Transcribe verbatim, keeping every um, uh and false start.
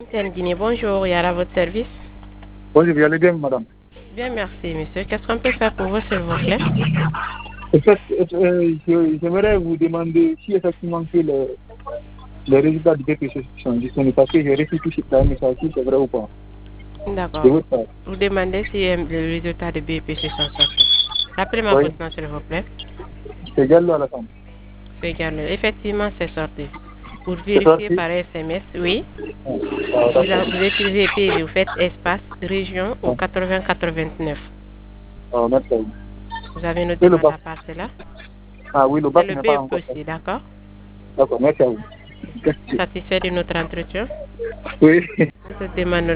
Guinée, bonjour, Yara, à votre service. Bonjour, vous allez bien, madame? Bien, merci, monsieur. Qu'est-ce qu'on peut faire pour vous, s'il vous plaît? En fait, euh, je- j'aimerais vous demander si effectivement que le, les résultats du B P C sont disponibles parce que j'ai reçu tout ce un message, si c'est vrai ou pas. De D'accord. votre part. Vous demandez si euh, les résultats de B E P C sont sortis. Rappelez-moi Oui, votre nom, s'il vous plaît. c'est Gallo à la femme. C'est égal. Effectivement, c'est sorti. Pour C'est vérifier sorti? par S M S, oui. Ah, ah, Vous, a- d'accord. vous écrivez P V, vous faites espace région au Ah, quatre-vingts quatre-vingt-neuf. ah, merci. Vous avez une Et le demande bac? à part cela? Ah oui, le C'est bac le n'est pas B E P encore fait. aussi, d'accord? D'accord, merci à vous. Merci. Satisfait de notre entretien? Oui. Cette demande